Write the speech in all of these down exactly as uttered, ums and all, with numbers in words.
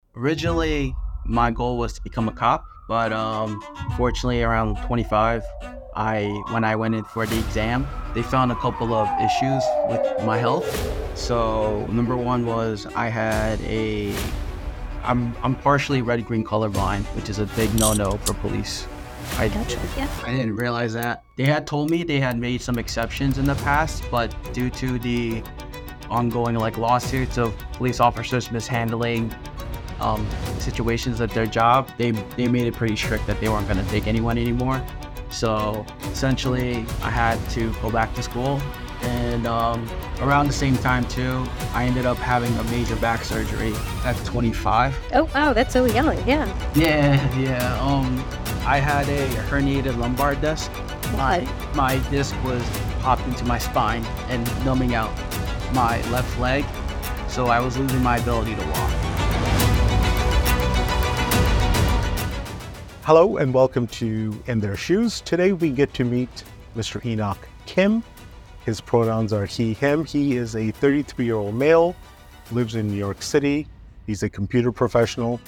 Originally, my goal was to become a cop, but um, fortunately, around twenty-five, I when I went in for the exam, they found a couple of issues with my health. So number one was I had a I'm I'm partially red green colorblind, which is a big no-no for police. I Gotcha. Yeah. I didn't realize that. They had told me they had made some exceptions in the past, but due to the ongoing like lawsuits of police officers mishandling um, situations at their job, they they made it pretty strict that they weren't going to take anyone anymore. So essentially, I had to go back to school, and um, around the same time too, I ended up having a major back surgery at twenty-five. Oh, wow. That's so young. Yeah. Yeah, yeah. Um, I had a herniated lumbar disc. My my disc was popped into my spine and numbing out my left leg, so I was losing my ability to walk. Hello and welcome to In Their Shoes. Today we get to meet Mister Enoch Kim. His pronouns are he, him. He is a thirty-three-year-old male, lives in New York City. He's a computer professional,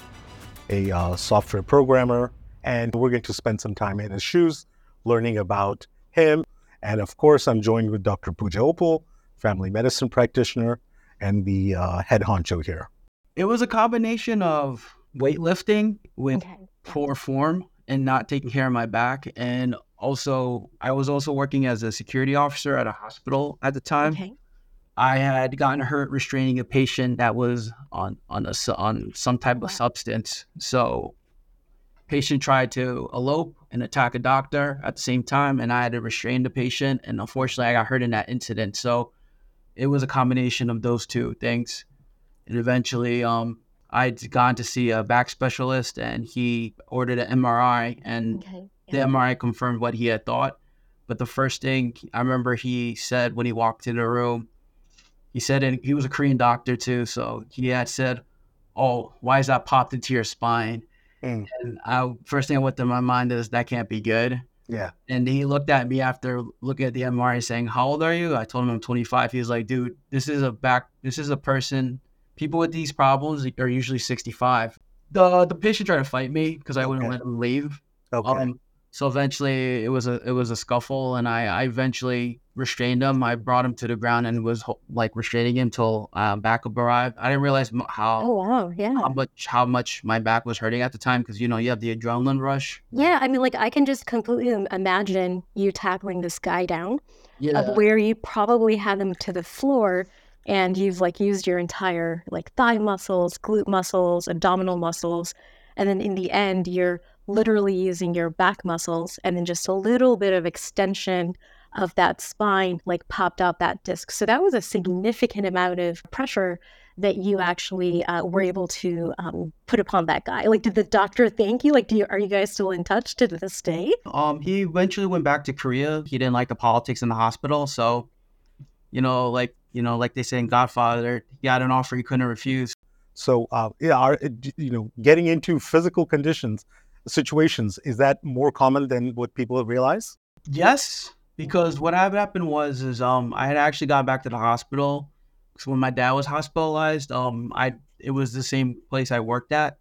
a uh, software programmer, and we're going to spend some time in his shoes learning about him. And of course, I'm joined with Doctor Pooja Opal, family medicine practitioner, and the uh, head honcho here. It was a combination of weightlifting with Okay. poor form and not taking care of my back, and also I was also working as a security officer at a hospital at the time. Okay. I had gotten hurt restraining a patient that was on on a su- on some type Wow. of substance. So patient tried to elope and attack a doctor at the same time, and I had to restrain the patient, and unfortunately I got hurt in that incident. So it was a combination of those two things. And eventually um I'd gone to see a back specialist, and he ordered an M R I, and Okay. the Yeah. M R I confirmed what he had thought. But the first thing I remember he said when he walked in the room, he said, and he was a Korean doctor too, so he had said, "Oh, why is that popped into your spine?" Mm, And I first thing that went through my mind is that can't be good. yeah. And he looked at me after looking at the M R I saying, "How old are you?" I told him I'm twenty-five. He was like, "Dude, this is a back. This is a person. People with these problems are usually sixty-five." The the patient tried to fight me because I wouldn't Okay. let him leave. Okay. Um, so eventually it was a it was a scuffle, and I, I eventually restrained him. I brought him to the ground and was ho- like restraining him till um, backup arrived. I didn't realize m- how Oh, wow. Yeah. how much how much my back was hurting at the time, because you know you have the adrenaline rush. Yeah. I mean, like, I can just completely im- imagine you tackling this guy down of Yeah. where you probably had him to the floor and you've like used your entire like thigh muscles, glute muscles, abdominal muscles. And then in the end, you're literally using your back muscles and then just a little bit of extension of that spine like popped out that disc. So that was a significant amount of pressure that you actually uh, were able to um, put upon that guy. Like, did the doctor thank you? Like, do you, are you guys still in touch to this day? Um, he eventually went back to Korea. He didn't like the politics in the hospital, so you know, like you know, like they say in Godfather, he got an offer he couldn't refuse. So, uh, yeah, are, uh, d- you know, getting into physical conditions, situations, is that more common than what people realize? Yes, because what had happened was is um I had actually got back to the hospital. So when my dad was hospitalized, um I it was the same place I worked at,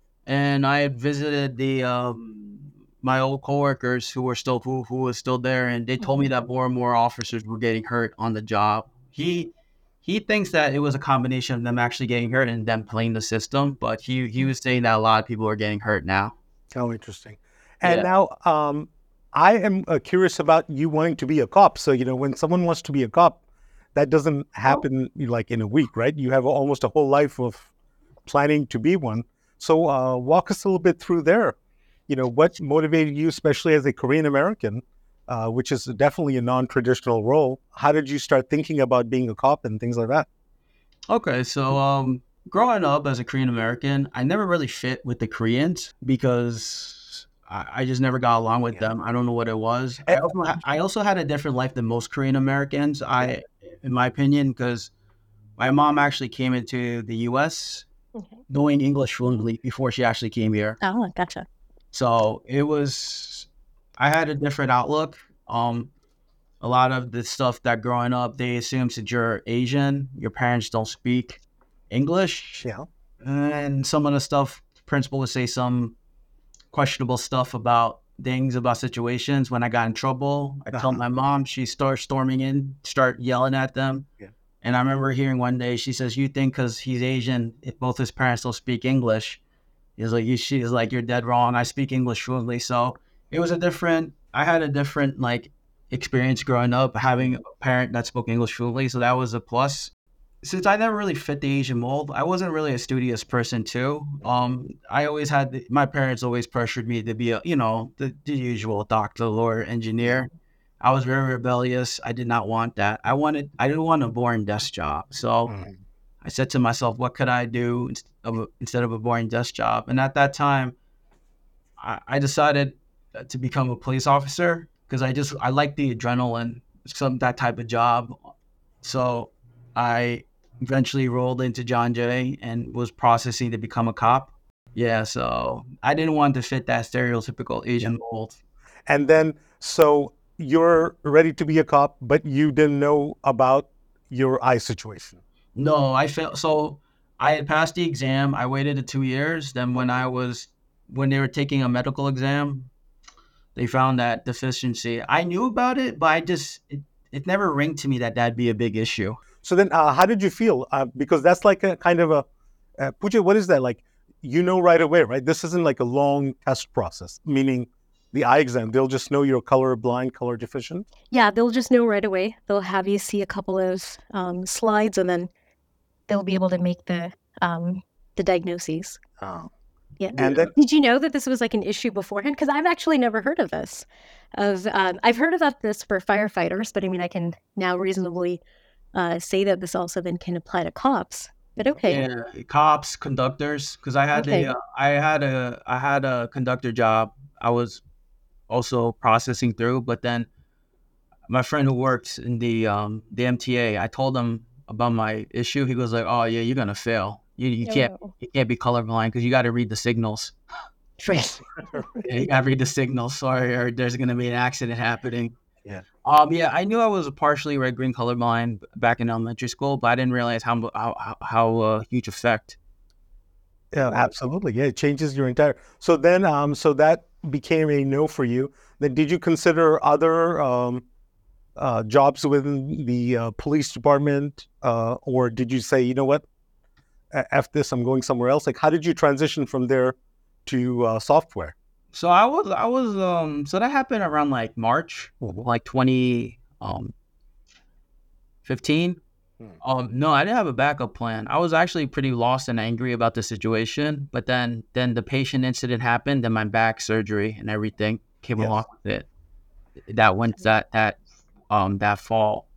and I had visited the um my old coworkers who were still who who was still there, and they told me that more and more officers were getting hurt on the job. He he thinks that it was a combination of them actually getting hurt and them playing the system, but he he was saying that a lot of people are getting hurt now. Oh, interesting. And Yeah. now, um, I am uh, curious about you wanting to be a cop. So, you know, when someone wants to be a cop, that doesn't happen like in a week, right? You have almost a whole life of planning to be one. So, uh, walk us a little bit through there. You know, what motivated you, especially as a Korean American, uh, which is definitely a non-traditional role? How did you start thinking about being a cop and things like that? Okay, so um, growing up as a Korean American, I never really fit with the Koreans because I, I just never got along with Yeah. them. I don't know what it was. Eh, I also ha- I also had a different life than most Korean Americans. I, in my opinion, because my mom actually came into the U S Okay. knowing English fluently before she actually came here. Oh, gotcha. So it was, I had a different outlook. Um, a lot of the stuff that growing up, they assume that you're Asian, your parents don't speak English. Yeah. and some of the stuff, principal would say some questionable stuff about things, about situations. When I got in trouble, I told Uh-huh. my mom, she started storming in, start yelling at them. Yeah. And I remember hearing one day, she says, you think because he's Asian, if both his parents don't speak English, he's like, you, she's like, you're dead wrong. I speak English fluently. So it was a different, I had a different like experience growing up, having a parent that spoke English fluently. So that was a plus. Since I never really fit the Asian mold, I wasn't really a studious person too. Um, I always had the, my parents always pressured me to be a, you know, the, the usual doctor, lawyer, engineer. I was very rebellious. I did not want that. I wanted, I didn't want a boring desk job. So Mhm. I said to myself, what could I do inst- of a, instead of a boring desk job? And at that time, I, I decided uh, to become a police officer because I just I like the adrenaline, some that type of job. So I eventually rolled into John Jay and was processing to become a cop. Yeah, so I didn't want to fit that stereotypical Asian mold. And then, so you're ready to be a cop, but you didn't know about your eye situation. No, I failed. So I had passed the exam. I waited the two years. Then when I was when they were taking a medical exam, they found that deficiency. I knew about it, but I just it, it never ringed to me that that'd be a big issue. So then, uh, how did you feel? Uh, because that's like a kind of a, uh, Pooja, what is that like? You know right away, right? This isn't like a long test process, meaning the eye exam, they'll just know you're color blind, color deficient. Yeah, they'll just know right away. They'll have you see a couple of um, slides, and then they'll be able to make the um, the diagnoses. Oh. Yeah. And then, Did you know that this was like an issue beforehand? Because I've actually never heard of this. Of um, I've heard about this for firefighters, but I mean, I can now reasonably uh, say that this also then can apply to cops. But okay, Yeah, cops, conductors, because I had okay, a, uh, I had a, I had a conductor job. I was also processing through, but then my friend who works in the um the M T A, I told him about my issue. He goes like, "Oh yeah, you're gonna fail. You you can't oh, you can't be colorblind because you got to read the signals. right. Yeah, you got to read the signals. Sorry, or there's gonna be an accident happening." yeah, Um, yeah, I knew I was partially red green colorblind back in elementary school, but I didn't realize how mu- how how, how uh, huge effect. yeah, absolutely. Yeah, it changes your entire. So then, um, so that became a no for you. Then, did you consider other um, uh, jobs within the uh, police department, uh, or did you say, you know what, A- F this, I'm going somewhere else? Like, how did you transition from there to uh, software? So I was I was um so that happened around like March, Mhm. like twenty um fifteen. Hmm. Um no, I didn't have a backup plan. I was actually pretty lost and angry about the situation, but then then the patient incident happened, and my back surgery and everything came Yes. along with it. That went that that um that fall.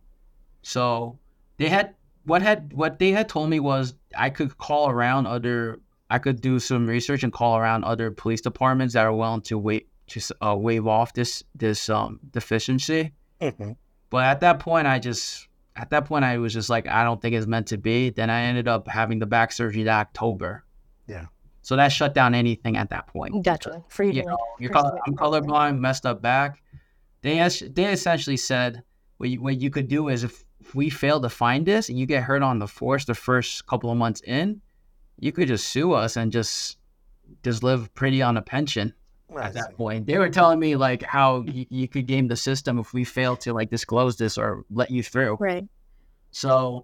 So they had what had what they had told me was I could call around other I could do some research and call around other police departments that are willing to wait to s- uh, waive off this this um deficiency. Mhm. But at that point, I just at that point I was just like, I don't think it's meant to be. Then I ended up having the back surgery that October. Yeah. So that shut down anything at that point. Gotcha. For you You to know, like you're pursue color, it I'm further. colorblind, messed up back. They es- they essentially said what you, what you could do is if, if we fail to find this and you get hurt on the force the first couple of months in, you could just sue us and just just live pretty on a pension I at that see. point. They were telling me like how you, you could game the system if we fail to like disclose this or let you through. Right. So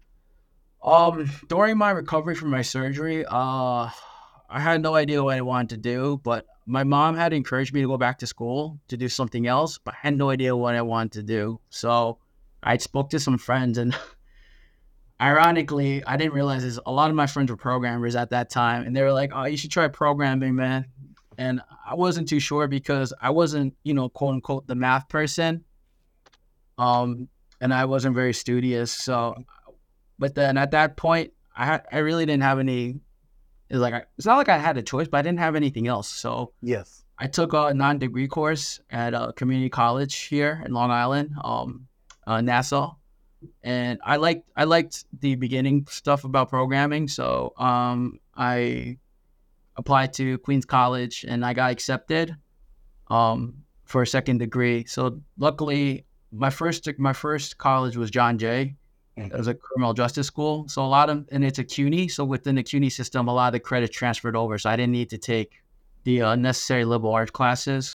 um during my recovery from my surgery, uh I had no idea what I wanted to do, but my mom had encouraged me to go back to school to do something else, but I had no idea what I wanted to do. So I spoke to some friends, and ironically, I didn't realize this. A lot of my friends were programmers at that time, and they were like, "Oh, you should try programming, man." And I wasn't too sure because I wasn't, you know, quote unquote, the math person. Um, and I wasn't very studious. So, but then at that point, I had, I really didn't have any. It's like I, it's not like I had a choice, but I didn't have anything else. So Yes. I took a non-degree course at a community college here in Long Island, um, uh, Nassau, and I liked I liked the beginning stuff about programming. So um, I applied to Queens College and I got accepted um, for a second degree. So luckily, my first my first college was John Jay, It was a criminal justice school. So a lot of, and it's a CUNY. So within the CUNY system, a lot of the credit transferred over. So I didn't need to take the uh, necessary liberal arts classes.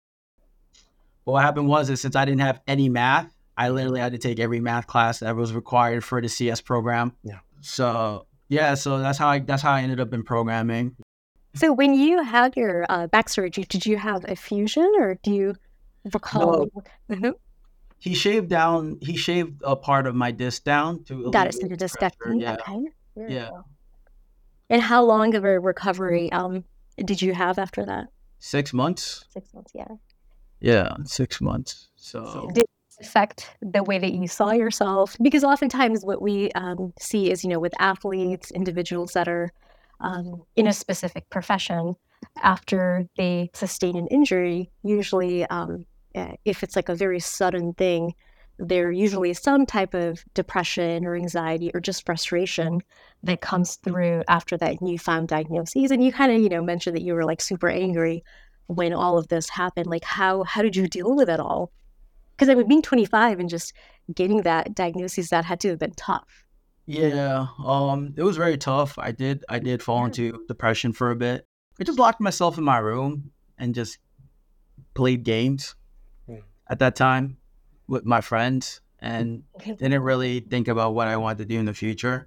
But what happened was, is since I didn't have any math, I literally had to take every math class that was required for the C S program. Yeah. So yeah, so that's how I that's how I ended up in programming. So when you had your uh, back surgery, did you have a fusion, or do you recall? No. Mhm. He shaved down. He shaved a part of my disc down to Got it. So alleviate the the pressure. discussion. Yeah, Okay. Very yeah. cool. And how long of a recovery um did you have after that? Six months. Six months. Yeah. Yeah, six months. So Did it affect the way that you saw yourself? Because oftentimes what we um, see is, you know, with athletes, individuals that are um, in a specific profession, after they sustain an injury, usually um, eh, if it's like a very sudden thing, there usually is some type of depression or anxiety or just frustration that comes through after that newfound diagnosis. And you kind of, you know, mentioned that you were like super angry when all of this happened. Like how how did you deal with it all? Because I mean, being twenty-five and just getting that diagnosis, that had to have been tough. yeah, um, it was very tough. I did I did fall Yeah. into depression for a bit. I just locked myself in my room and just played games Mm. at that time with my friends and didn't really think about what I wanted to do in the future.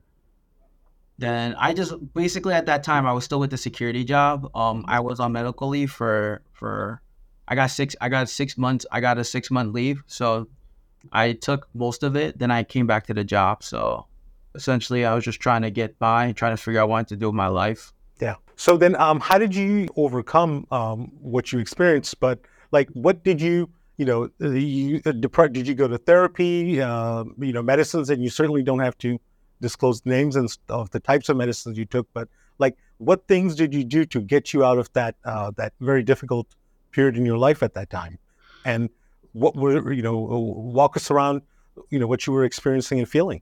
Then I just basically at that time I was still with the security job. Um, I was on medical leave for for I got six I got six months I got a six month leave. So I took most of it. Then I came back to the job. So essentially I was just trying to get by, trying to figure out what I wanted to do with my life. Yeah. So then, um, how did you overcome um, what you experienced? But like, what did you, you know, uh, you uh, depre- did you go to therapy, uh, you know, medicines? And you certainly don't have to disclose names and st- of the types of medicines you took. But like, what things did you do to get you out of that uh, that very difficult period in your life at that time? And what were, you know, uh, walk us around, you know, what you were experiencing and feeling.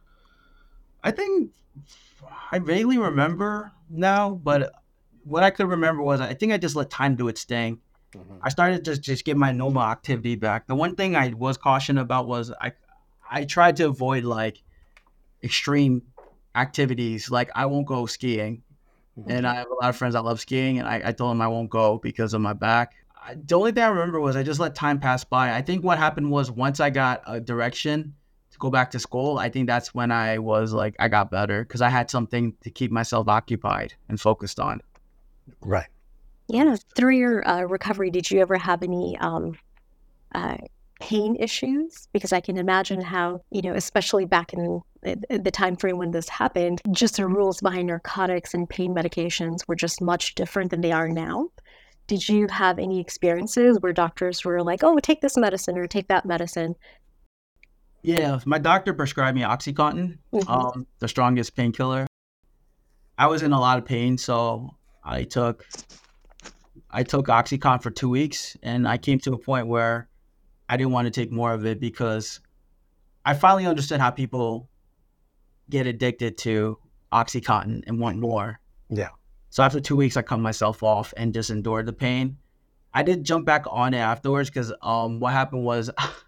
I think I vaguely remember now, but what I could remember was I think I just let time do its thing. I started to just, just get my normal activity back. The one thing I was cautioned about was I I tried to avoid like extreme activities. Like I won't go skiing. And I have a lot of friends that love skiing, and I, I told them I won't go because of my back. I, the only thing I remember was I just let time pass by. I think what happened was once I got a direction to go back to school, I think that's when I was like, I got better because I had something to keep myself occupied and focused on. Right. Yeah. Through your uh, recovery, did you ever have any um, uh, pain issues? Because I can imagine how, you know, especially back in the time frame when this happened, just the rules behind narcotics and pain medications were just much different than they are now. Did you have any experiences where doctors were like, oh, take this medicine or take that medicine? Yeah, my doctor prescribed me OxyContin, Mhm. um, the strongest painkiller. I was in a lot of pain, so I took I took OxyContin for two weeks, and I came to a point where I didn't want to take more of it because I finally understood how people get addicted to OxyContin and want more. Yeah. So after two weeks, I cut myself off and just endured the pain. I did jump back on it afterwards because um, what happened was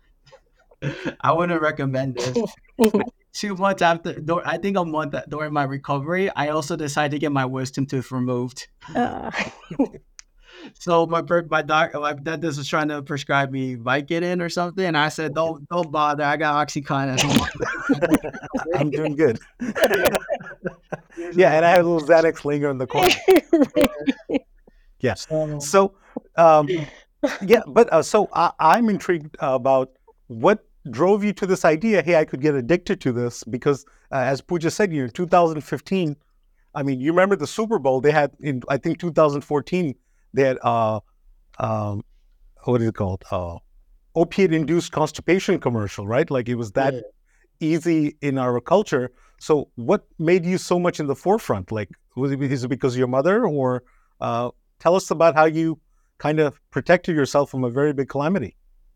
I wouldn't recommend this. Two months after, dur- I think a month during my recovery, I also decided to get my wisdom tooth removed. Uh, So my per- my doc, my dentist was trying to prescribe me Vicodin or something, and I said, "Don't don't bother. I got OxyContin at home." I'm doing good. Yeah, and I had a little Xanax linger in the corner. Yes. So, So, um, yeah, but uh, so I, I'm intrigued about what drove you to this idea. Hey, I could get addicted to this because, uh, as Pooja said, you know, in two thousand fifteen. I mean, you remember the Super Bowl? They had in I think two thousand fourteen. They had uh, um, what is it called? Uh, opiate-induced constipation commercial, right? Like it was that yeah. easy in our culture. So, what made you so much in the forefront? Like, was it, is it because of your mother, or uh, tell us about how you kind of protected yourself from a very big calamity?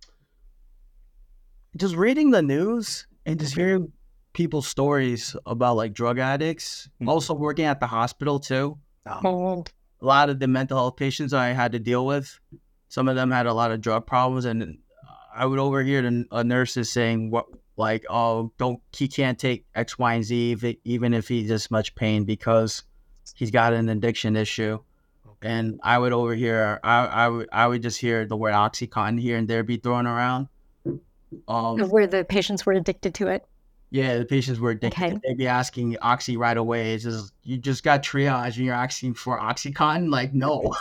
Just reading the news and just hearing people's stories about like drug addicts. Mhm. Also working at the hospital too. and A lot of the mental health patients I had to deal with, some of them had a lot of drug problems, and I would overhear the uh, nurses saying, "What like, oh, don't he can't take X, Y, and Z if it, even if he's this much pain because he's got an addiction issue. And I would overhear, I, I would, I would just hear the word OxyContin here and there be thrown around. Um, Where the patients were addicted to it. yeah, the patients were addicted. Okay. They'd be asking Oxy right away. It's just, you just got triage and you're asking for OxyContin? Like, no.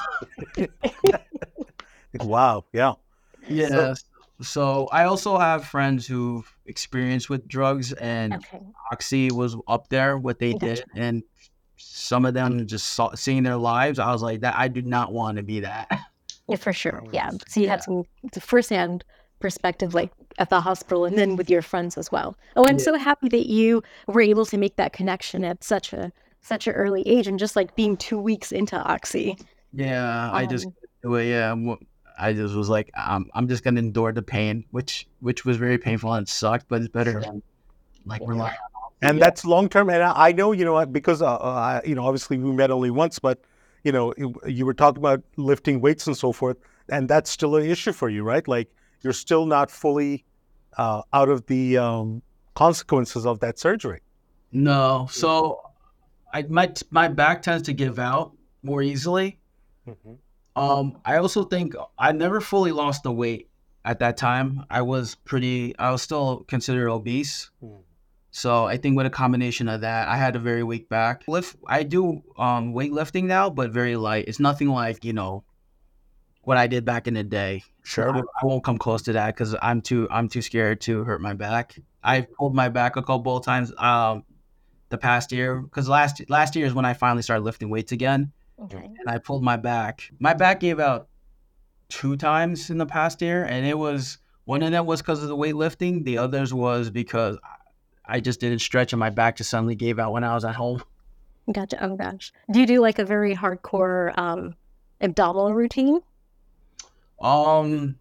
Wow. Yeah. Yeah. So, so I also have friends who've experienced with drugs, and Okay. Oxy was up there, what they Gotcha. did. And some of them just saw, seeing their lives, I was like, that I do not want to be that. Yeah, for sure. Yeah. So you Yeah. had some firsthand perspective, like at the hospital, and then with your friends as well. Oh, I'm Yeah. so happy that you were able to make that connection at such a such an early age, and just like being two weeks into Oxy. Yeah, I just, Um, well, yeah, I'm- I just was like, um, I'm just gonna endure the pain, which which was very painful and sucked, but it's better than like relying on Oxy. And Yeah. that's long term. And I I know, you know, because, uh, uh, I- you know, obviously we met only once, but, you know, you you were talking about lifting weights and so forth. And that's still an issue for you, right? Like you're still not fully uh, out of the um, consequences of that surgery. No, so I my my back tends to give out more easily. Um, I also think I never fully lost the weight at that time. I was pretty, I was still considered obese. Mm. So I think with a combination of that, I had a very weak back. Lift, I do um weightlifting now, but very light. It's nothing like, you know, what I did back in the day. Sure. I, I won't come close to that because I'm too I'm too scared to hurt my back. I pulled my back a couple of times um the past year because last last year is when I finally started lifting weights again, okay. and I pulled my back. My back gave out two times in the past year, and it was one of them was because of the weightlifting. The others was because I just didn't stretch, and my back just suddenly gave out when I was at home. Gotcha. Oh gosh. Do you do like a very hardcore um, abdominal routine? Um,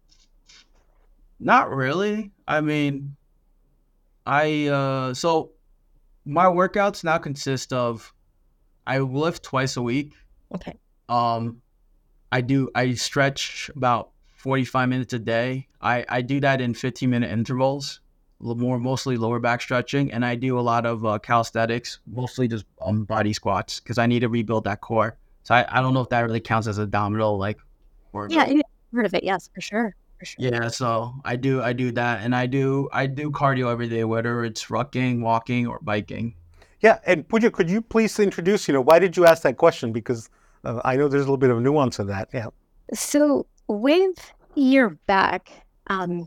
not really. I mean, I uh, so my workouts now consist of I lift twice a week. Okay. Um, I do I stretch about forty-five minutes a day. I I do that in fifteen minute intervals, a little more mostly lower back stretching, and I do a lot of uh, calisthenics, mostly just um body squats because I need to rebuild that core. So I, I don't know if that really counts as abdominal, like, or Yeah, I've heard of it. Yes, for sure. For sure. yeah. So I do I do that, and I do I do cardio every day, whether it's rucking, walking, or biking. Yeah. And Pooja, could you please introduce, you know, why did you ask that question? Because uh, I know there's a little bit of nuance in that. Yeah. So with your back, um,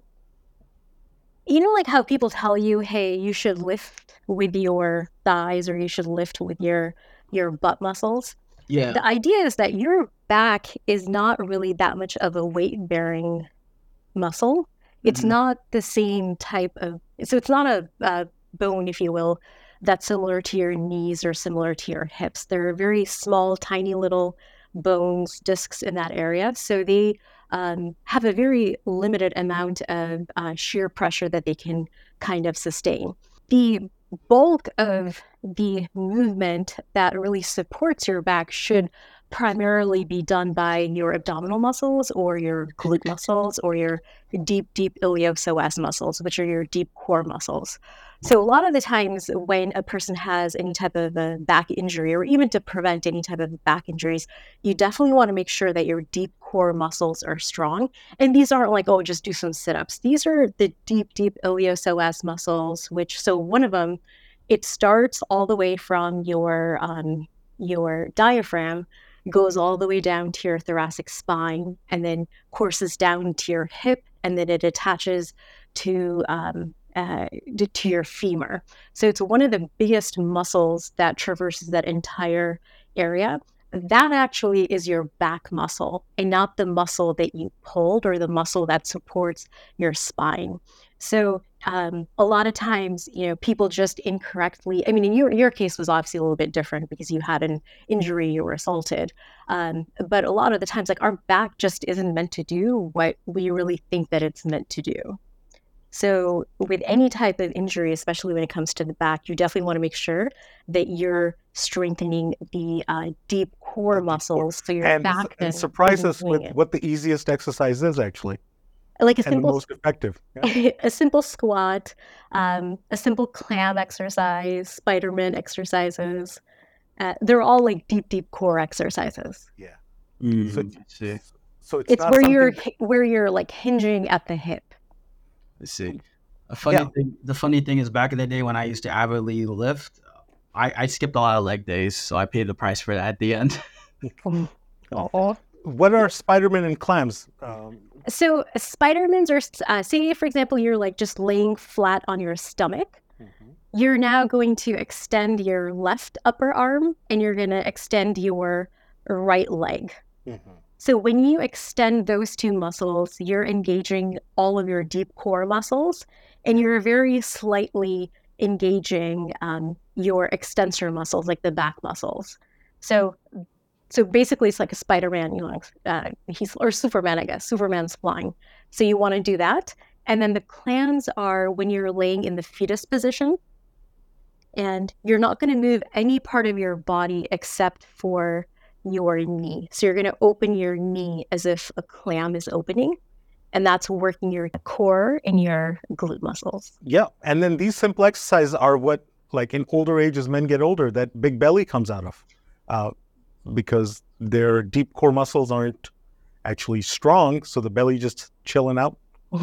you know, like how people tell you, hey, you should lift with your thighs or you should lift with your your butt muscles. Yeah. The idea is that your back is not really that much of a weight bearing muscle. It's Mhm. not the same type of, so it's not a, a bone, if you will, that's similar to your knees or similar to your hips. They're very small, tiny little bones, discs in that area. So they um, have a very limited amount of uh, shear pressure that they can kind of sustain. The bulk of the movement that really supports your back should primarily be done by your abdominal muscles or your glute muscles or your deep, deep iliopsoas muscles, which are your deep core muscles. So a lot of the times when a person has any type of a back injury, or even to prevent any type of back injuries, you definitely want to make sure that your deep core muscles are strong. And these aren't like, oh, just do some sit-ups. These are the deep, deep iliopsoas muscles, which, so one of them, it starts all the way from your um, your diaphragm, goes all the way down to your thoracic spine, and then courses down to your hip, and then it attaches to um, uh, to your femur. So it's one of the biggest muscles that traverses that entire area. That actually is your back muscle, and not the muscle that you pulled or the muscle that supports your spine. So um, a lot of times, you know, people just incorrectly, I mean, in your, your case was obviously a little bit different because you had an injury, you were assaulted. Um, but a lot of the times, like, our back just isn't meant to do what we really think that it's meant to do. So with any type of injury, especially when it comes to the back, you definitely want to make sure that you're strengthening the uh, deep core muscles. So your And, back and then surprise isn't us doing with it. what the easiest exercise is, actually. Like a And the simple most effective. Yeah. a simple squat, um, a simple clam exercise, Spider-Man exercises. Uh, they're all like deep, deep core exercises. Yeah. So, Mm, I see. so it's It's not where you're something. hi- where you're like hinging at the hip. I see. A funny Yeah. thing. The funny thing is, back in the day when I used to avidly lift, I, I skipped a lot of leg days, so I paid the price for that at the end. Oh. What are Spider-Man and clams? Um, So Spider-Mans are, uh, say for example, you're like just laying flat on your stomach. You're now going to extend your left upper arm and you're going to extend your right leg. So when you extend those two muscles, you're engaging all of your deep core muscles, and you're very slightly engaging um, your extensor muscles, like the back muscles. So, so basically, it's like a Spider-Man, you know, uh, he's or Superman, I guess. Superman's flying. So you want to do that, and then the clams are when you're laying in the fetus position, and you're not going to move any part of your body except for your knee. So you're going to open your knee as if a clam is opening, and that's working your core and your glute muscles. Yeah. And then these simple exercises are what, like in older age, as men get older, that big belly comes out of, uh, because their deep core muscles aren't actually strong. So the belly just chilling out.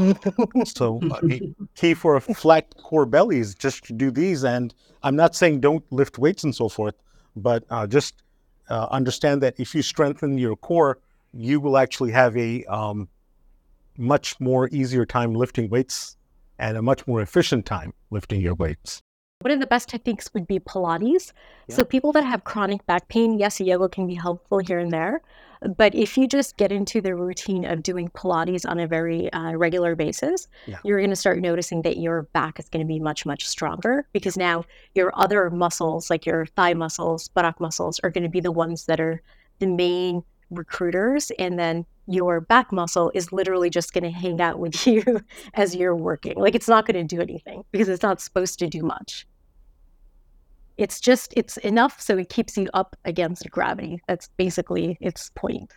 So uh, a key for a flat core belly is just to do these. And I'm not saying don't lift weights and so forth, but uh, just uh, understand that if you strengthen your core, you will actually have a um, much more easier time lifting weights and a much more efficient time lifting your weights. One of the best techniques would be Pilates. Yeah. So people that have chronic back pain, yes, yoga can be helpful here and there. But if you just get into the routine of doing Pilates on a very uh, regular basis, Yeah. you're going to start noticing that your back is going to be much, much stronger, because now your other muscles, like your thigh muscles, buttock muscles, are going to be the ones that are the main recruiters. And then your back muscle is literally just going to hang out with you as you're working. Like, it's not going to do anything because it's not supposed to do much. It's just, it's enough so it keeps you up against gravity. That's basically its point.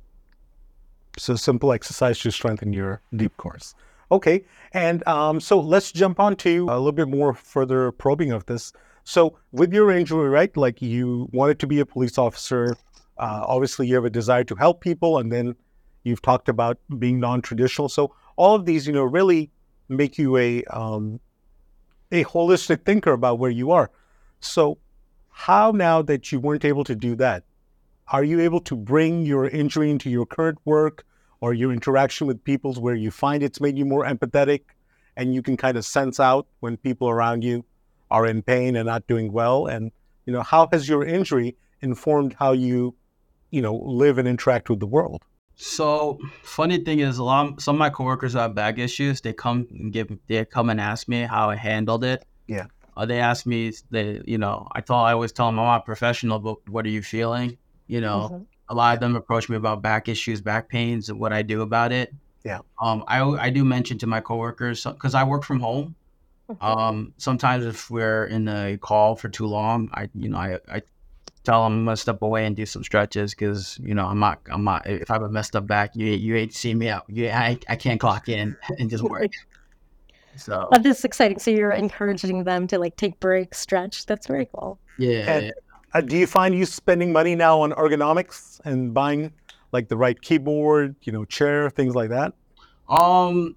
So simple exercise to strengthen your deep cores. Okay, and um, so let's jump on to a little bit more further probing of this. So with your injury, right, like you wanted to be a police officer, uh, obviously you have a desire to help people, and then you've talked about being non-traditional. So all of these, you know, really make you a um, a holistic thinker about where you are. So how, now that you weren't able to do that, are you able to bring your injury into your current work or your interaction with people where you find it's made you more empathetic and you can kind of sense out when people around you are in pain and not doing well? And, you know, how has your injury informed how you, you know, live and interact with the world? So funny thing is, a lot of, some of my coworkers who have back issues, they come and give, they come and ask me how I handled it. Yeah. Uh, they ask me, they, you know, I thought I always tell them I'm not professional, but what are you feeling? You know, Mhm. a lot of them approach me about back issues, back pains, and what I do about it. Yeah. Um, I I do mention to my coworkers, because I work from home. Um, sometimes if we're in a call for too long, I you know I, I tell them I'm gonna step away and do some stretches, because you know I'm not I'm not if I have a messed up back, you you ain't see me out. You I I can't clock in and just work. So But this is exciting. So you're encouraging them to like take breaks, stretch. That's very cool. yeah. And uh, do you find you spending money now on ergonomics and buying like the right keyboard, you know, chair, things like that? Um,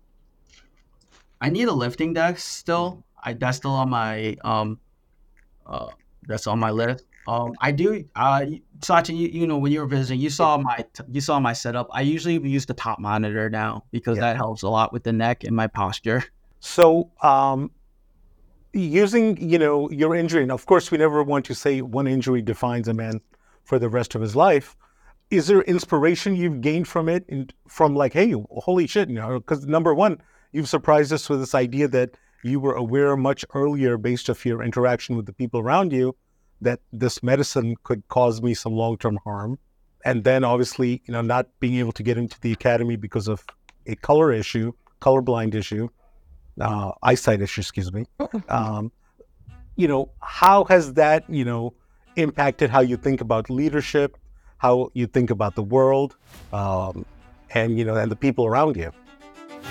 I need a lifting desk still. I that's still on my um, uh, that's on my list. Um, I do. Uh, Sachin, you, you know, when you were visiting, you saw my t- you saw my setup. I usually use the top monitor now because Yeah. that helps a lot with the neck and my posture. So, um, using, you know, your injury, and of course, we never want to say one injury defines a man for the rest of his life. Is there inspiration you've gained from it, and from like, hey, holy shit, you know, because number one, you've surprised us with this idea that you were aware much earlier based off your interaction with the people around you that this medicine could cause me some long-term harm. And then obviously, you know, not being able to get into the academy because of a color issue, colorblind issue, uh, eyesight issue, excuse me. Um, you know, how has that, you know, impacted how you think about leadership, how you think about the world, um, and, you know, and the people around you?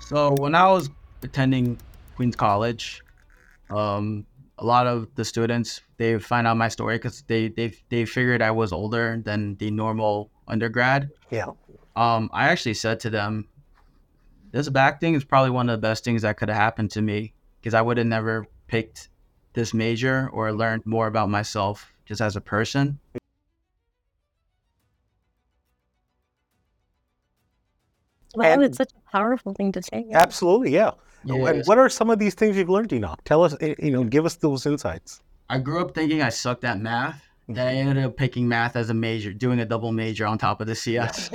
So when I was attending Queens College, um, a lot of the students, they find out my story because they, they they figured I was older than the normal undergrad. Yeah. Um, I actually said to them, this back thing is probably one of the best things that could have happened to me because I would have never picked this major or learned more about myself just as a person. Wow, And- it's such a powerful thing to say. Absolutely, yeah. Yeah. And what are some of these things you've learned, Enoch? Tell us, eh, you know, give us those insights. I grew up thinking I sucked at math. Then I ended up picking math as a major, doing a double major on top of the C S.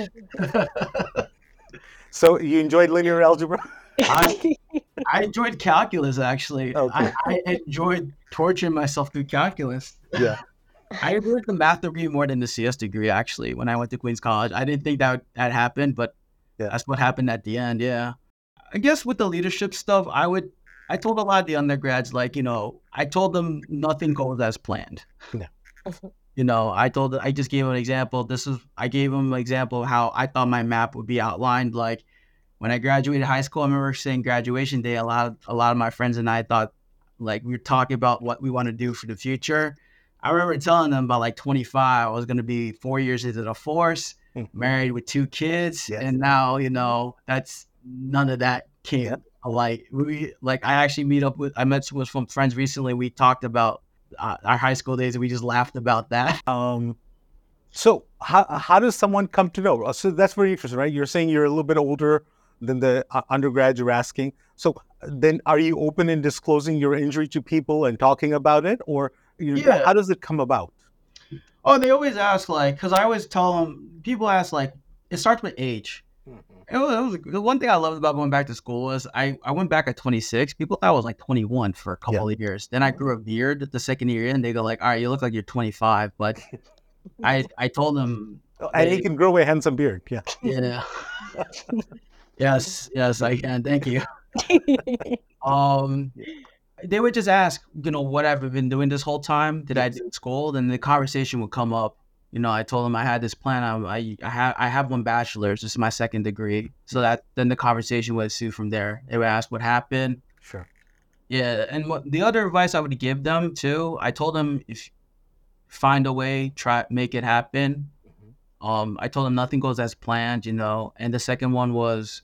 So you enjoyed linear algebra? I, I enjoyed calculus, actually. Okay. I, I enjoyed torturing myself through calculus. Yeah. I enjoyed the math degree more than the C S degree, actually, when I went to Queens College. I didn't think that that happened, but Yeah. that's what happened at the end, yeah. I guess with the leadership stuff, I would, I told a lot of the undergrads, like, you know, I told them nothing goes as planned. Yeah. You know, I told, I just gave them an example. This is, I gave them an example of how I thought my map would be outlined. Like when I graduated high school, I remember saying graduation day, a lot of, a lot of my friends and I thought, like, we were talking about what we want to do for the future. I remember telling them about like twenty-five, I was going to be four years into the force, Mhm. married with two kids. Yes. And now, you know, that's none of that came. Yeah. Like we, like I actually meet up with, I met with some friends recently. We talked about uh, our high school days and we just laughed about that. Um, so how, how does someone come to know? So that's very interesting, right? You're saying you're a little bit older than the uh, undergrad you're asking. So then are you open in disclosing your injury to people and talking about it? Or you Yeah. how does it come about? Oh, they always ask like, cause I always tell them, people ask like, it starts with age. It was, it was the one thing I loved about going back to school was I, I went back at twenty-six. People thought I was like twenty-one for a couple of years. Then I grew a beard the second year in. They go like, all right, you look like you're twenty-five. But I I told them, And Hey. he can grow a handsome beard. Yeah. yeah, yes, yes, I can. Thank you. Um, they would just ask, you know, what have I been doing this whole time? Did I do school? Then the conversation would come up. You know, I told them I had this plan. I I, I have I have one bachelor's. This is my second degree. So that then the conversation would ensue from there. They would ask what happened. Sure. Yeah, and what the other advice I would give them too, I told them if find a way, try make it happen. Um, I told them nothing goes as planned, you know. And the second one was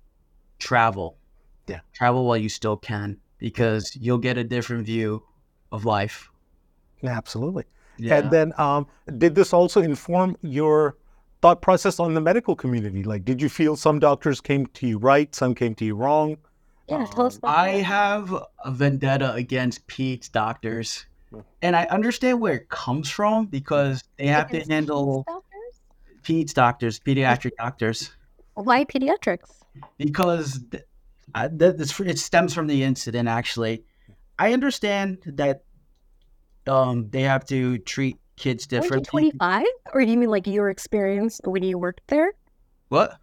travel. Yeah. Travel while you still can, because you'll get a different view of life. Yeah, absolutely. Yeah. And then um, did this also inform your thought process on the medical community? Like, did you feel some doctors came to you right, some came to you wrong? Yeah, tell us about I that. have a vendetta against Pete's doctors. Mm. And I understand where it comes from because they have to Against handle peds doctors? Pete's doctors, pediatric doctors, Why pediatrics? because th- I, th- this, it stems from the incident, actually. I understand that um, they have to treat kids Weren't you differently. twenty-five? Or do you mean like your experience when you worked there? What?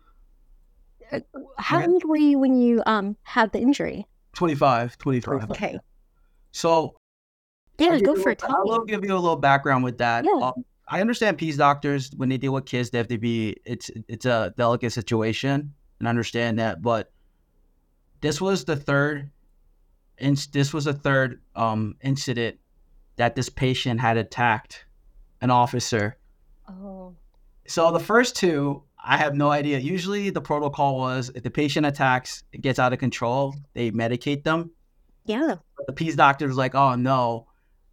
Uh, How Yeah. old were you when you um had the injury? twenty-five, twenty-five. Okay. So Yeah, I'll go give for you- it. Tell I'll me. give you a little background with that. Yeah. Um, I understand P's doctors, when they deal with kids, they have to be, it's it's a delicate situation, and understand that. But this was the third, inc- this was the third um, incident that this patient had attacked an officer. Oh. So the first two, I have no idea. Usually the protocol was if the patient attacks, it gets out of control, they medicate them. Yeah. But the P's doctor was like, oh no,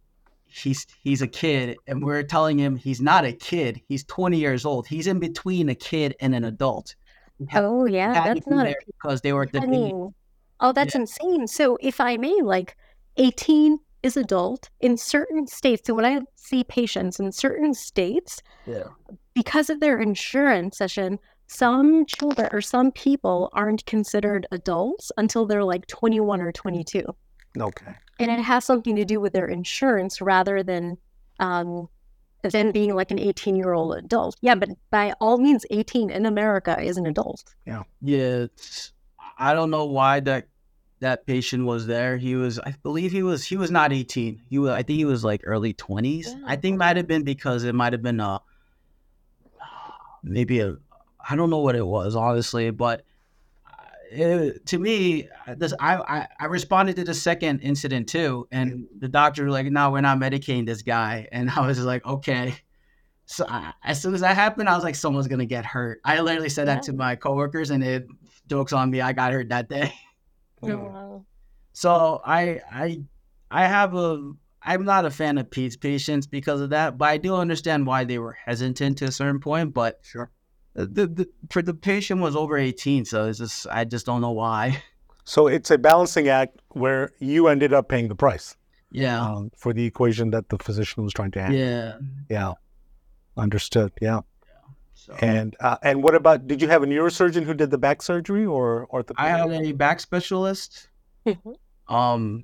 he's he's a kid. And we're telling him he's not a kid. He's twenty years old. He's in between a kid and an adult. Oh, yeah. Had to That's be not a there because they were I debating. mean, oh, that's insane. So, if I may, like, eighteen is adult in certain states. So, when I see patients in certain states, Yeah. because of their insurance session, some children or some people aren't considered adults until they're like twenty-one or twenty-two. Okay. And it has something to do with their insurance rather than um, than being like an eighteen-year-old adult. Yeah, but by all means, eighteen in America is an adult. Yeah. It's, I don't know why that that patient was there. He was, I believe he was, he was not eighteen. He was, I think he was like early twenties. Yeah. I think might have been because it might have been a, maybe a, I don't know what it was, honestly, but it, to me, this I, I I responded to the second incident too, and the doctor was like, "No, we're not medicating this guy," and I was just like, "Okay." So I, as soon as that happened, I was like, "Someone's gonna get hurt." I literally said that Yeah. to my coworkers, and it jokes on me. I got hurt that day. Oh, Mm. wow. So I I I have a I'm not a fan of PEDS patients because of that, but I do understand why they were hesitant to a certain point. But Sure. the, the for the patient was over eighteen, so it's just I just don't know why. So it's a balancing act where you ended up paying the price Yeah, um, for the equation that the physician was trying to handle. yeah. Yeah. Understood. Yeah. So And uh, and what about, did you have a neurosurgeon who did the back surgery or I had orthopedic? a back specialist. Mhm. Um,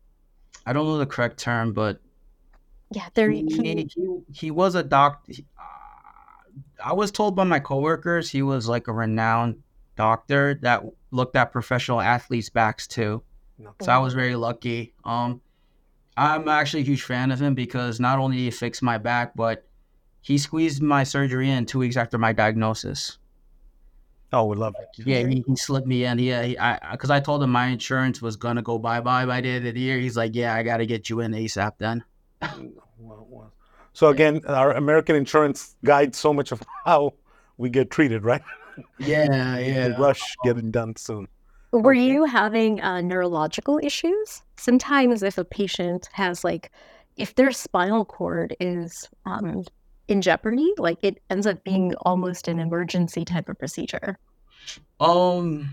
I don't know the correct term, but Yeah, there he he he, he was a doc. he- uh, I was told by my coworkers he was like a renowned doctor that looked at professional athletes' backs too. No. So I was very lucky. Um, I'm actually a huge fan of him because not only did he fix my back, but he squeezed my surgery in two weeks after my diagnosis. Oh, we love it. Yeah, he, he slipped me in. Yeah, he, I because I told him my insurance was gonna go bye bye by the end of the year. He's like, "Yeah, I got to get you in ASAP." Then. Wow, wow. So again, our American insurance guides so much of how we get treated, right? Yeah, We yeah. rush getting done soon. Were Okay. you having uh, neurological issues? Sometimes, if a patient has like, if their spinal cord is um, in jeopardy, like it ends up being almost an emergency type of procedure. Um,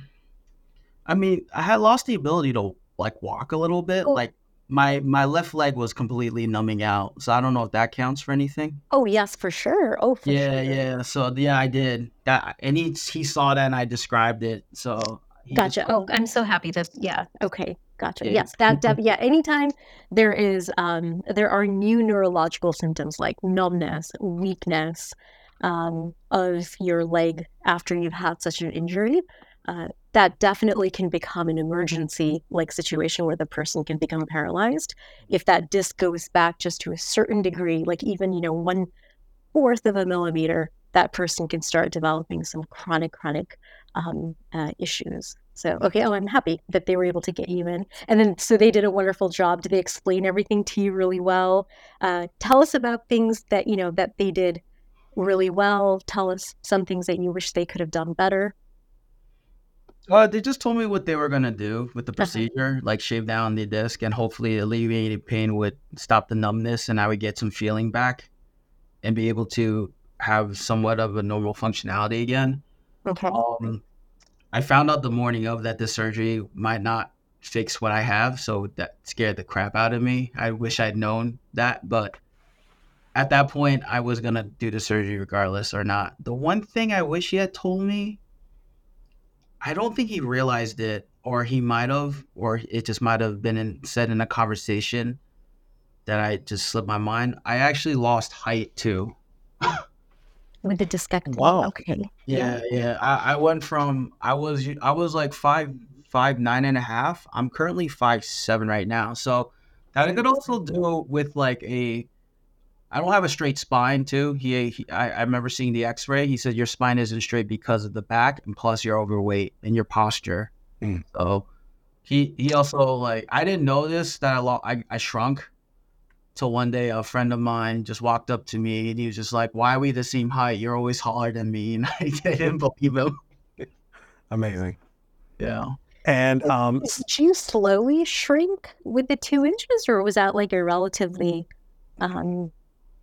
I mean, I had lost the ability to like walk a little bit. Oh. Like my my left leg was completely numbing out, so I don't know if that counts for anything. Oh yes, for sure. Oh, for Yeah, sure. yeah. So yeah, I did that, and he he saw that, and I described it. So he just- Gotcha. Oh, I'm so happy that, yeah. Okay. Gotcha. Yeah. Yes. That, def- yeah. Anytime there is, um, there are new neurological symptoms like numbness, weakness, um, of your leg after you've had such an injury, uh, that definitely can become an emergency like situation where the person can become paralyzed. If that disc goes back just to a certain degree, like even, you know, one fourth of a millimeter, that person can start developing some chronic, chronic um, uh, issues. So, okay, oh, I'm happy that they were able to get you in. And then, so they did a wonderful job. Did they explain everything to you really well? Uh, tell us about things that, you know, that they did really well. Tell us some things that you wish they could have done better. Uh, they just told me what they were gonna do with the Uh-huh. procedure, like shave down the disc and hopefully alleviating pain would stop the numbness, and I would get some feeling back, and be able to have somewhat of a normal functionality again. Okay. Um, I found out the morning of that the surgery might not fix what I have, so that scared the crap out of me. I wish I'd known that, but at that point, I was gonna do the surgery regardless or not. The one thing I wish he had told me, I don't think he realized it, or he might have, or it just might have been in, said in a conversation that I just slipped my mind. I actually lost height too. With the discectomy. Wow. Okay. Yeah, yeah. I, I went from I was I was like five five nine and a half. I'm currently five seven right now. So that could also do with like a I don't have a straight spine too. He, he I, I remember seeing the X-ray. He said your spine isn't straight because of the back, and plus you're overweight and your posture. Mm. So he he also like I didn't know this that I lo- I, I shrunk. Till one day a friend of mine just walked up to me and he was just like, "Why are we the same height? You're always taller than me." And I didn't believe him. Amazing. Yeah. And um, s- Did you slowly shrink with the two inches, or was that like a relatively um,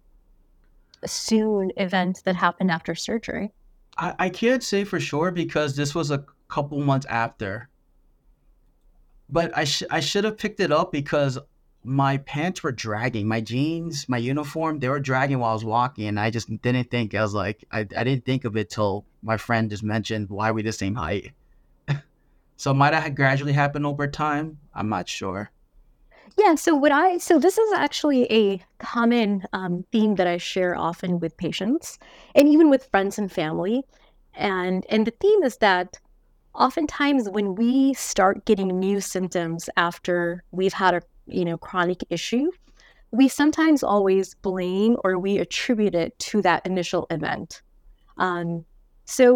soon event that happened after surgery? I, I can't say for sure because this was a couple months after. But I sh- I should have picked it up because my pants were dragging. My jeans, my uniform, they were dragging while I was walking, and I just didn't think. I was like, I, I didn't think of it till my friend just mentioned, "Why are we the same height?" So it might have gradually happened over time. I'm not sure. Yeah, so what I so this is actually a common um, theme that I share often with patients and even with friends and family. And and the theme is that oftentimes when we start getting new symptoms after we've had a you know chronic issue, we sometimes always blame or we attribute it to that initial event. Um, so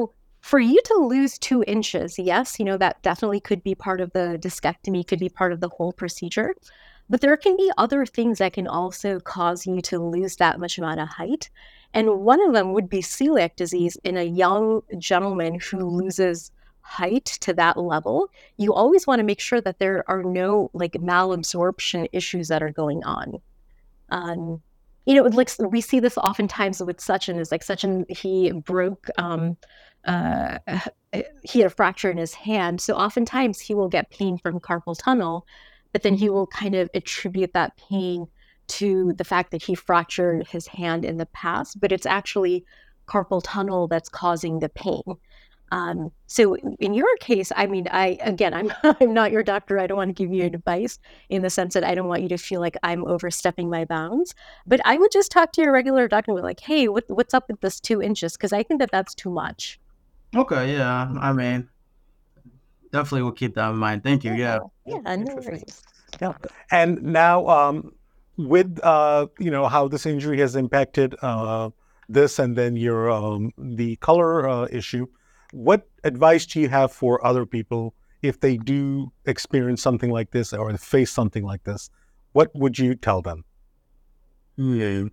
For you to lose two inches, yes, you know, that definitely could be part of the discectomy, could be part of the whole procedure. But there can be other things that can also cause you to lose that much amount of height. And one of them would be celiac disease in a young gentleman who loses height to that level. You always want to make sure that there are no like malabsorption issues that are going on. Um, you know, like we see this oftentimes with Sachin. Is like Sachin, he broke, um, uh, he had a fracture in his hand. So oftentimes he will get pain from carpal tunnel, but then he will kind of attribute that pain to the fact that he fractured his hand in the past, but it's actually carpal tunnel that's causing the pain. Um, so in your case, I mean, I, again, I'm, I'm not your doctor. I don't want to give you advice in the sense that I don't want you to feel like I'm overstepping my bounds, but I would just talk to your regular doctor and be like, hey, what, what's up with this two inches? Cause I think that that's too much. Okay. Yeah. I mean, definitely will keep that in mind. Thank you. Yeah. Yeah. No worries. Yeah. And now, um, with, uh, you know, how this injury has impacted, uh, this and then your, um, the color, uh, issue, what advice do you have for other people if they do experience something like this or face something like this? What would you tell them? Yeah.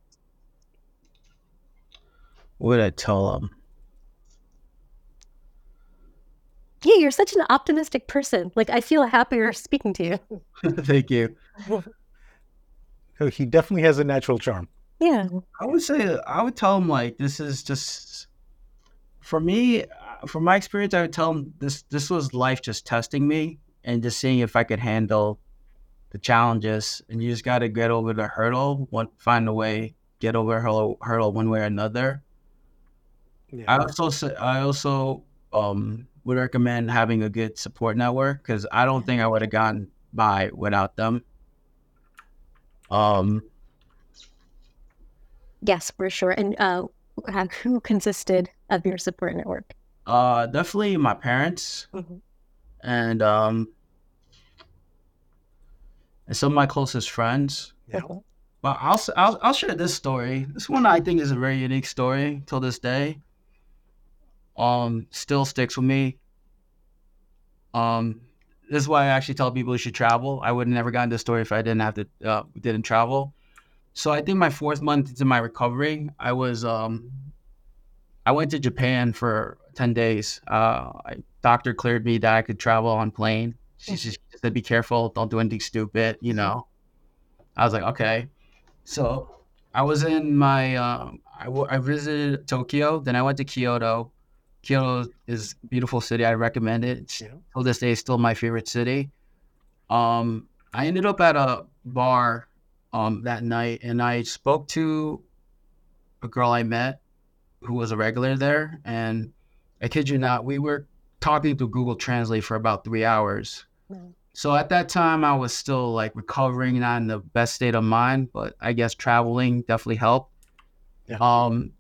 What would I tell them? Yeah, you're such an optimistic person. Like, I feel happier speaking to you. Thank you. So he definitely has a natural charm. Yeah. I would say, I would tell him, like, this is just, for me, from my experience, I would tell him this, this was life just testing me and just seeing if I could handle the challenges. And you just got to get over the hurdle, one, find a way, get over a hurdle, hurdle one way or another. Yeah. I also, say, I also, um, would recommend having a good support network because I don't think I would have gotten by without them. Um, yes, for sure. And uh, who consisted of your support network? Uh, definitely my parents, mm-hmm. and um, and some of my closest friends. Yeah. But I'll I'll I'll share this story. This one I think is a very unique story till this day. Um, still sticks with me. Um, this is why I actually tell people you should travel. I would have never gotten this story if I didn't have to uh, didn't travel. So I think my fourth month into my recovery, I was um, I went to Japan for ten days. Uh, I, doctor cleared me that I could travel on plane. She just said, "Be careful, don't do anything stupid." You know, I was like, okay. So I was in my um, I, w- I visited Tokyo, then I went to Kyoto. Kyoto is a beautiful city. I recommend it. It's, yeah. Till this day, it's still my favorite city. Um, I ended up at a bar um, that night, and I spoke to a girl I met who was a regular there. And I kid you not, we were talking through Google Translate for about three hours. Mm. So at that time, I was still like recovering, not in the best state of mind, but I guess traveling definitely helped. Yeah. Um,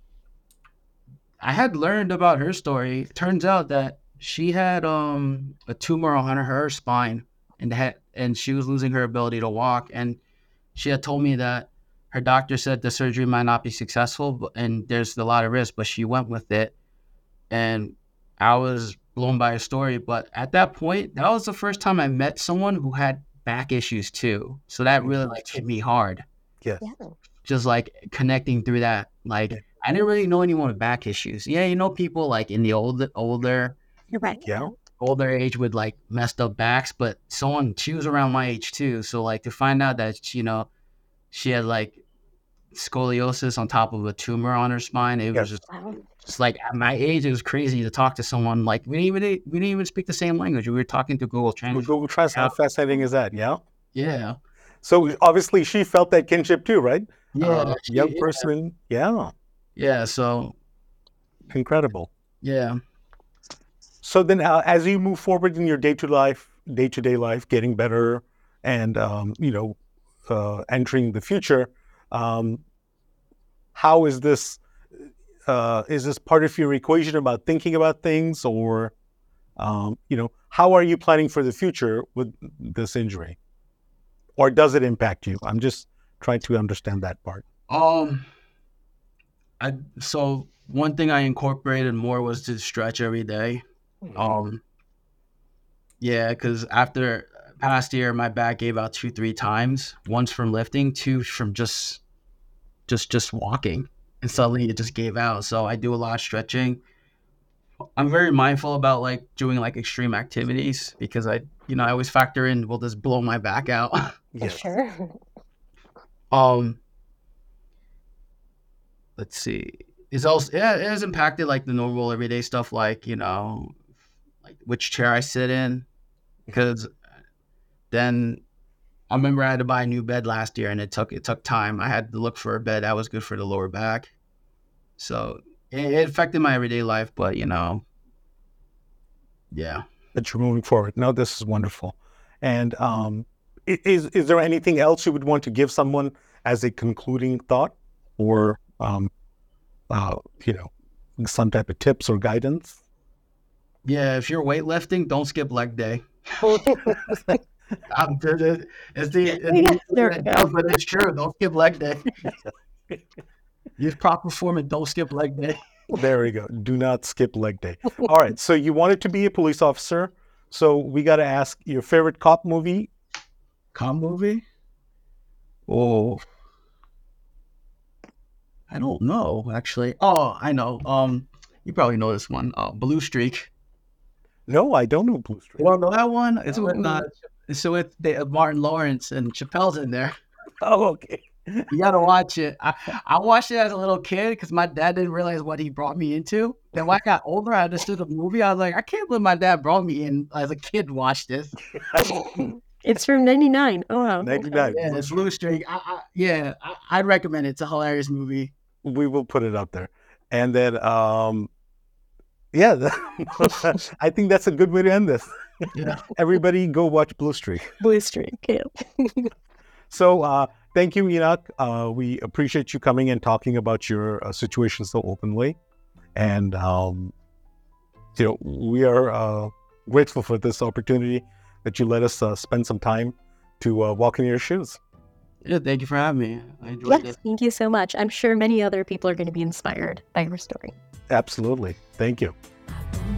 I had learned about her story. It turns out that she had um, a tumor on her spine and had, and she was losing her ability to walk. And she had told me that her doctor said the surgery might not be successful and there's a lot of risk, but she went with it. And I was blown by her story. But at that point, that was the first time I met someone who had back issues too. So that really like hit me hard. Yes. Yeah. Just like connecting through that. Like, yeah. I didn't really know anyone with back issues. Yeah, you know, people like in the old, older, You're right. Yeah. older age with like messed up backs, but someone, she was around my age too. So like to find out that, you know, she had like scoliosis on top of a tumor on her spine. It was yes. just, just like at my age, it was crazy to talk to someone. Like we didn't even, we didn't even speak the same language. We were talking to Google Translate. Google Translate, how fascinating is that? Yeah. Yeah. So obviously she felt that kinship too, right? Yeah. Uh, she, young yeah. person. Yeah. Yeah. So. Incredible. Yeah. So then uh, as you move forward in your day-to-day life, day-to-day life, getting better and, um, you know, uh, entering the future, um, how is this, uh, is this part of your equation about thinking about things or, um, you know, how are you planning for the future with this injury? Or does it impact you? I'm just trying to understand that part. Um, I, so one thing I incorporated more was to stretch every day. Um, yeah, because after past year, my back gave out two, three times. Once from lifting, two from just, just, just walking, and suddenly it just gave out. So I do a lot of stretching. I'm very mindful about like doing like extreme activities because I, you know, I always factor in, will this blow my back out? For Yes. sure. um, let's see. It's also yeah, it has impacted like the normal everyday stuff, like you know, like which chair I sit in, because then I remember I had to buy a new bed last year, and it took it took time. I had to look for a bed that was good for the lower back, so it, it affected my everyday life. But you know, yeah. That you're moving forward. No, this is wonderful. And um, i- is is there anything else you would want to give someone as a concluding thought, or um, uh, you know, some type of tips or guidance? Yeah, if you're weightlifting, don't skip leg day. I'm, it's the, it's Yeah, there we the go. but it's true. Don't skip leg day. Use proper form and don't skip leg day. There we go. Do not skip leg day. All right. So you wanted to be a police officer. So we got to ask your favorite cop movie. Cop movie? Oh, I don't know actually. Oh, I know. Um, you probably know this one. Uh, Blue Streak. No, I don't know Blue Streak. You don't know that one? It's with uh, Mm. it's with the, uh, Martin Lawrence and Chappelle's in there. Oh, okay. You gotta watch it. I, I watched it as a little kid because my dad didn't realize what he brought me into. Then when I got older, I understood the movie. I was like, I can't believe my dad brought me in as a kid. to Watch this. It's from ninety-nine. Oh, wow. Okay. ninety-nine. Yeah, it's Blue Streak. I, I, yeah, I, I'd recommend it. It's a hilarious movie. We will put it up there. And then, um, yeah, I think that's a good way to end this. Yeah. Everybody go watch Blue Streak. Blue Streak. Yeah. So uh, thank you, Enoch. Uh, we appreciate you coming and talking about your uh, situation so openly. And, um, you know, we are uh, grateful for this opportunity that you let us uh, spend some time to uh, walk in your shoes. Yeah, thank you for having me. I enjoyed Yes, it. thank you so much. I'm sure many other people are going to be inspired by your story. Absolutely. Thank you. I've been